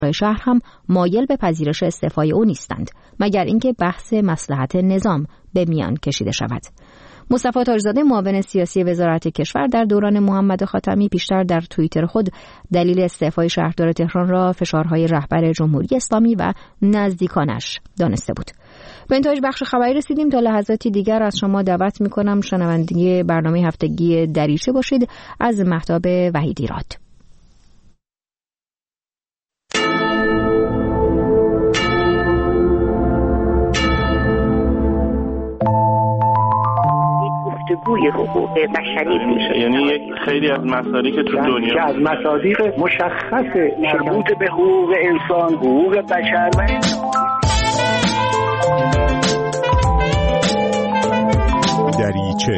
شهر هم مایل به پذیرش استعفای او نیستند، مگر اینکه بحث مصلحت نظام به میان کشیده شود. مصطفی تاجزاده معاون سیاسی وزارت کشور در دوران محمد خاتمی پیشتر در توییتر خود دلیل استعفای شهردار تهران را فشارهای رهبر جمهوری اسلامی و نزدیکانش دانسته بود. به انتهای بخش خبری رسیدیم. تا لحظاتی دیگر از شما دعوت می‌کنم شنونده برنامه هفتگی دریچه باشید از مهتاب وحیدیراد. گوی حقوق بشری میشه، یعنی خیلی از مصادیق تو دنیا که از مصادیق مشخص مربوط به حقوق انسان، حقوق بشر و دریچه.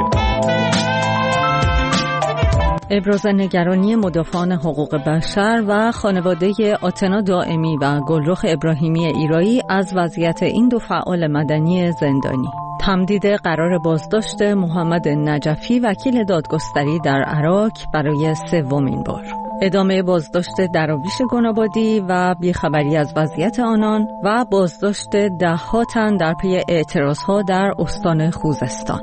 ابراز نگرانی مدافعان حقوق بشر و خانواده آتنا دائمی و گلرخ ابراهیمی ایرایی از وضعیت این دو فعال مدنی زندانی. تمدید قرار بازداشت محمد نجفی وکیل دادگستری در عراق برای سومین بار. ادامه بازداشت دراویش گنابادی و بیخبری از وضعیت آنان و بازداشت ده‌ها تن در پی اعتراضها در استان خوزستان.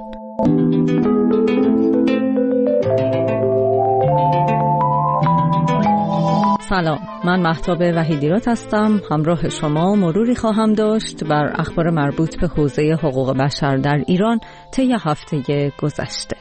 سلام، من مهتاب وحیدیراد هستم. همراه شما مروری خواهم داشت بر اخبار مربوط به حوزه حقوق بشر در ایران طی هفته گذشته.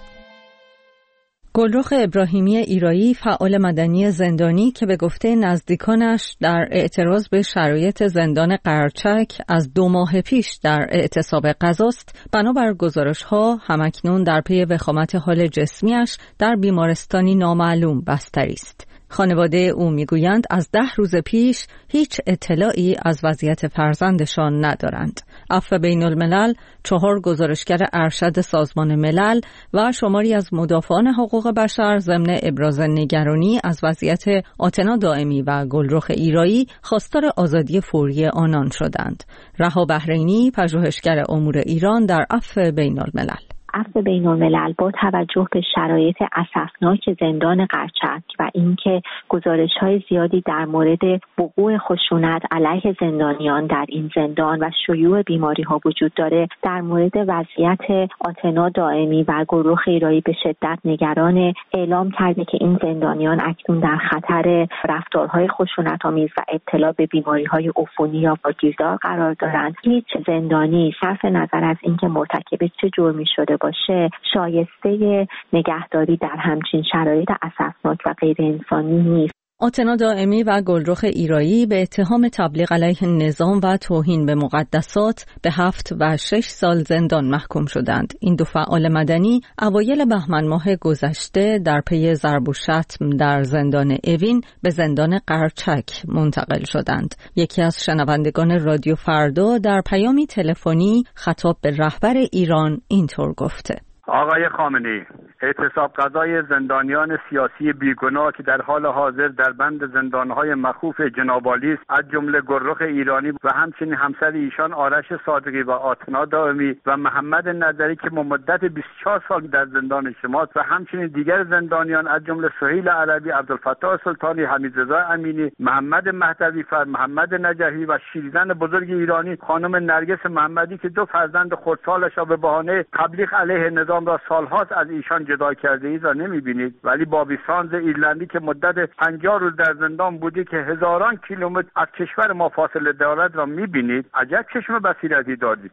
گلرخ ابراهیمی ایرایی فعال مدنی زندانی که به گفته نزدیکانش در اعتراض به شرایط زندان قرچک از 2 ماه پیش در اعتصاب غذاست، بنابر گزارش‌ها همکنون در پی وخامت حال جسمیش در بیمارستانی نامعلوم بستری است. خانواده او میگویند از 10 روز پیش هیچ اطلاعی از وضعیت فرزندشان ندارند. عفو بین الملل، 4 گزارشگر ارشد سازمان ملل و شماری از مدافعان حقوق بشر ضمن ابراز نگرانی از وضعیت آتنا دائمی و گلرخ ایرایی خواستار آزادی فوری آنان شدند. رها بحرینی، پژوهشگر امور ایران در عفو بین الملل: عفو بین الملل با توجه به شرایط اسفناک زندان قرچک و اینکه گزارش‌های زیادی در مورد وقوع خشونت علیه زندانیان در این زندان و شیوع بیماری‌ها وجود داره، در مورد وضعیت آتنا دائمی و گلرخ ایرایی به شدت نگران، اعلام کرده که این زندانیان اکنون در خطر رفتارهای خشونت‌آمیز و ابتلا به بیماری‌های عفونی یا واگیردار قرار دارند. هیچ زندانی صرف نظر از اینکه مرتکب چه جرمی شده باشه شایسته نگهداری در همچین شرایط اسفناک و غیر انسانی نیست. آتنا دائمی و گلرخ ایرایی به اتهام تبلیغ علیه نظام و توهین به مقدسات به 7 و 6 سال زندان محکوم شدند. این دو فعال مدنی اوایل بهمن ماه گذشته در پی ضرب و شتم در زندان اوین به زندان قرچک منتقل شدند. یکی از شنوندگان رادیو فردا در پیامی تلفنی خطاب به رهبر ایران اینطور گفته: آقای خامنه‌ای، اعتصاب قضای زندانیان سیاسی بیگناه که در حال حاضر در بند زندانهای مخوف جنابعالی است، از جمله گلرخ ایرانی و همچنین همسر ایشان آرش صادقی و آتنا دائمی و محمد نظری که مدت 24 سال در زندان شماست و همچنین دیگر زندانیان از جمله سهیل عربی، عبدالفتاح سلطانی، حمیدرضا امینی، محمد مهدوی فر، محمد نجفی و شیرزن بزرگ ایرانی خانم نرگس محمدی که 2 فرزند خردسالش را به بهانه تبلیغ علیه نظام را سالهاست از ایشان جدا کرده اید را نمی‌بینید، ولی بابی سانز ایرلندی که مدت 50 روز در زندان بودی که هزاران کیلومتر از کشور ما فاصله دارد را می‌بینید. عجب چشم بصیرتی دارید.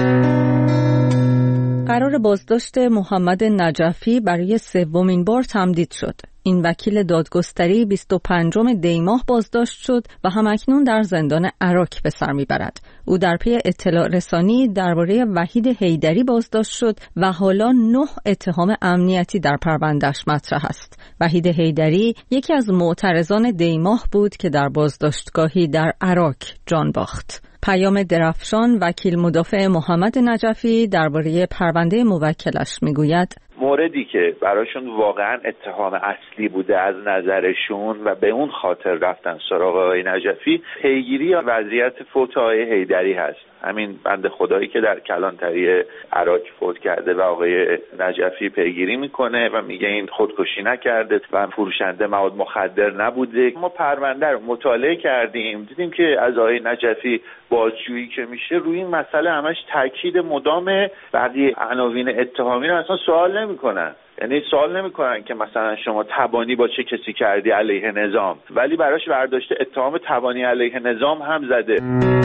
قرار بازداشت محمد نجفی برای 3مین بار تمدید شد. این وکیل دادگستری 25 دی ماه بازداشت شد و همکنون در زندان عراق به سر میبرد. او در پی اطلاع رسانی درباره وحید حیدری بازداشت شد و حالا 9 اتهام امنیتی در پروندهش مطرح است. وحید حیدری یکی از معترضان دی ماه بود که در بازداشتگاهی در عراق جان باخت. پیام درفشان، وکیل مدافع محمد نجفی، درباره پرونده موکلش میگوید: موردی که براشون واقعا اتهام اصلی بوده از نظرشون و به اون خاطر رفتن سراغ آقای نجفی، پیگیری وضعیت فوت آقای حیدری هست. همین بنده خدایی که در کلانتری عراق فوت کرده و آقای نجفی پیگیری میکنه و میگه این خودکشی نکرده و فروشنده مواد مخدر نبوده. ما پرونده رو مطالعه کردیم، دیدیم که از آقای نجفی بازجویی که میشه روی این مسئله همش تاکید مدامه. بقیه عناوین اتهامی رو اصلا سوال نمیکنن، یعنی سوال نمیکنن که مثلا شما تبانی با چه کسی کردی علیه نظام، ولی براش برداشته اتهام تبانی علیه نظام هم زده.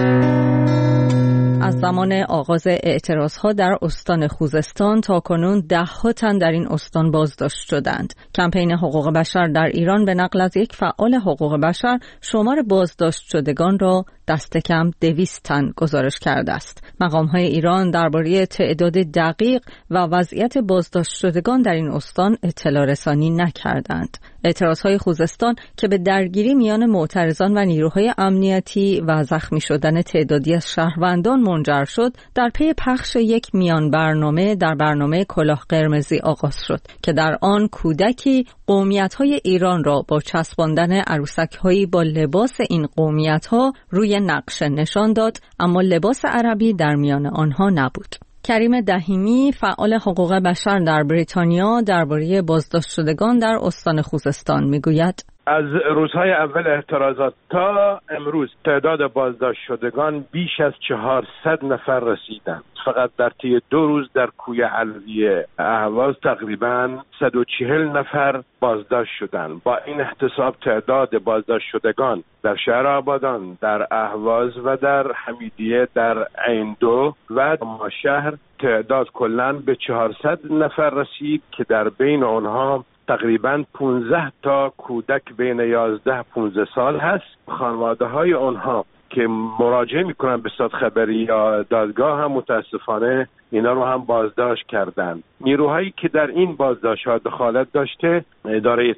از زمان آغاز اعتراضها در استان خوزستان تا کنون 10 تن در این استان بازداشت شدند. کمپین حقوق بشر در ایران به نقل از یک فعال حقوق بشر شمار بازداشت شدگان را دست کم 200 تن گزارش کرده است. مقام‌های ایران درباره تعداد دقیق و وضعیت بازداشت شدگان در این استان اطلاع رسانی نکردند. اعتراضهای خوزستان که به درگیری میان معترضان و نیروهای امنیتی و زخمی شدن تعدادی از شهروندان منجر شد، در پی پخش یک میان برنامه در برنامه کلاه قرمزی آغاز شد که در آن کودکی قومیت‌های ایران را با چسباندن عروسک‌هایی با لباس این قومیت‌ها روی نقشه نشان داد، اما لباس عربی در میان آنها نبود. کریم دهیمی، فعال حقوق بشر در بریتانیا، درباره بازداشت شدگان در استان خوزستان میگوید: از روزهای اول اعتراضات تا امروز تعداد بازداشت شدگان بیش از 400 نفر رسیدند. فقط در طی 2 روز در کوی علوی اهواز تقریباً 140 نفر بازداشت شدند. با این احتساب تعداد بازداشت شدگان در شهر آبادان، در اهواز و در حمیدیه، در عین 2 و ماشهر تعداد کلاً به 400 نفر رسید که در بین آنها تقریباً 15 تا کودک بین 11-15 سال هست. خانواده های آنها که مراجعه میکنن به دادخبری یا دادگاه هم متاسفانه اینا رو هم بازداشت کردند. نیروهایی که در این بازداشت ها دخالت داشته اداره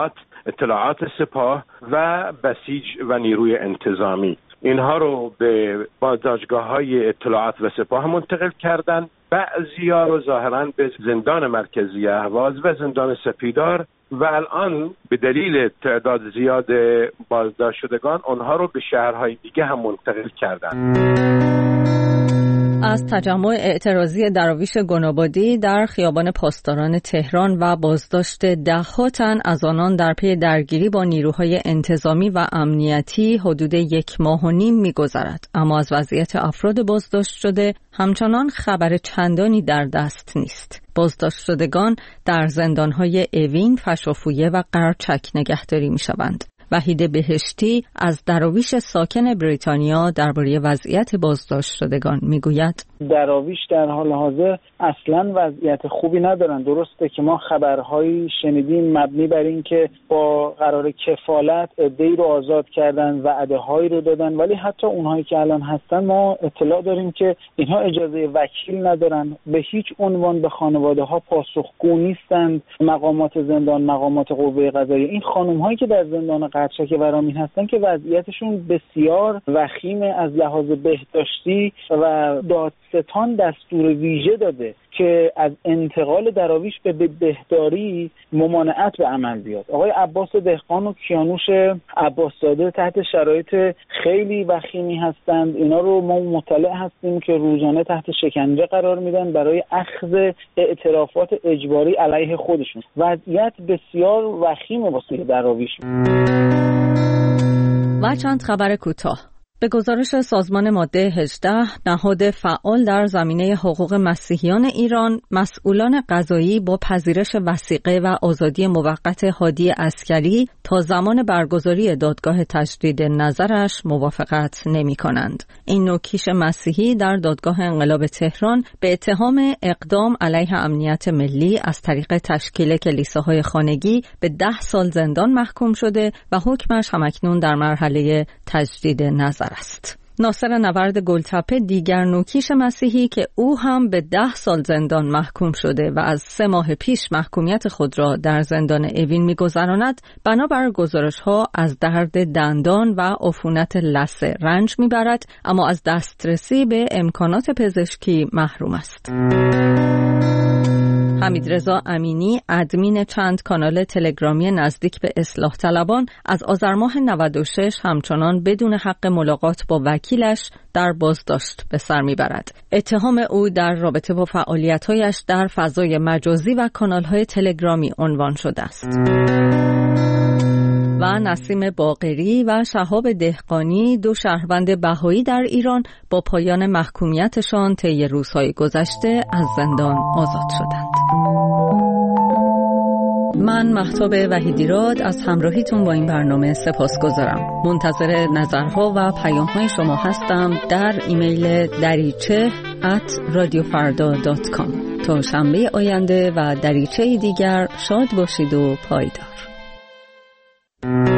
اطلاعات سپاه و بسیج و نیروی انتظامی، اینها رو به بازداشتگاه‌های اطلاعات و سپاه منتقل کردند. بعضی‌ها رو ظاهراً به زندان مرکزی اهواز و زندان سپیدار و الان به دلیل تعداد زیاد بازداشت شدگان آنها رو به شهرهای دیگه هم منتقل کردند. از تجمع اعتراضی دراویش گنابادی در خیابان پاسداران تهران و بازداشت 10 تن از آنان در پی درگیری با نیروهای انتظامی و امنیتی حدود 1.5 ماه می‌گذرد، اما از وضعیت افراد بازداشت شده همچنان خبر چندانی در دست نیست. بازداشت شدگان در زندان‌های اوین، فشافویه و قرچک نگهداری می‌شوند. وحید بهشتی از دراویش ساکن بریتانیا درباره وضعیت بازداشت شدگان میگوید: دراویش در حال حاضر اصلا وضعیت خوبی ندارن. درسته که ما خبرهایی شنیدیم مبنی بر این که با قرار کفالت عده‌ای رو آزاد کردن، وعده‌هایی رو دادن، ولی حتی اونهایی که الان هستن ما اطلاع داریم که اینها اجازه وکیل ندارن، به هیچ عنوان به خانواده‌ها پاسخگو نیستند. مقامات زندان، مقامات قوه قضاییه، این خانم‌هایی که در زندان قرچک ورامین هستن که وضعیتشون بسیار وخیمه، از لحاظ بهداشتی و دادستان دستور ویژه داده که از انتقال دراویش به بهداری ممانعت به عمل بیاد. آقای عباس دهقان و کیانوش عباسزاده تحت شرایط خیلی وخیمی هستند. اینا رو ما مطلع هستیم که روزانه تحت شکنجه قرار میدن برای اخذ اعترافات اجباری علیه خودشون. وضعیت بسیار وخیمه واسه دراویش. و چند خبر کوتاه. به گزارش سازمان ماده 18، نهاد فعال در زمینه حقوق مسیحیان ایران، مسئولان قضایی با پذیرش وثیقه و آزادی موقت هادی عسکری تا زمان برگزاری دادگاه تجدید نظرش موافقت نمی کنند. این نوع کیش مسیحی در دادگاه انقلاب تهران به اتهام اقدام علیه امنیت ملی از طریق تشکیل کلیساهای خانگی به 10 سال زندان محکوم شده و حکمش همکنون در مرحله تجدید نظر است. ناصر نورد گلتپه دیگر نوکیش مسیحی که او هم به 10 سال زندان محکوم شده و از 3 ماه پیش محکومیت خود را در زندان اوین می‌گذراند، بنابر گزارش‌ها از درد دندان و عفونت لثه رنج می‌برد، اما از دسترسی به امکانات پزشکی محروم است. حمیدرضا امینی، ادمین چند کانال تلگرامی نزدیک به اصلاح طلبان، از آذر ماه 96 همچنان بدون حق ملاقات با وکیلش در بازداشت به سر میبرد. اتهام او در رابطه با فعالیت‌هایش در فضای مجازی و کانال‌های تلگرامی عنوان شده است. و نسیم باقری و شهاب دهقانی، 2 شهروند بهایی در ایران، با پایان محکومیتشان طی روزهای گذشته از زندان آزاد شدند. من مهتاب وحیدیراد از همراهیتون با این برنامه سپاسگزارم. منتظر نظرها و پیام‌های شما هستم در ایمیل dariche@radiofarda.com. تا شنبه آینده و دریچه دیگر شاد باشید و پایدار.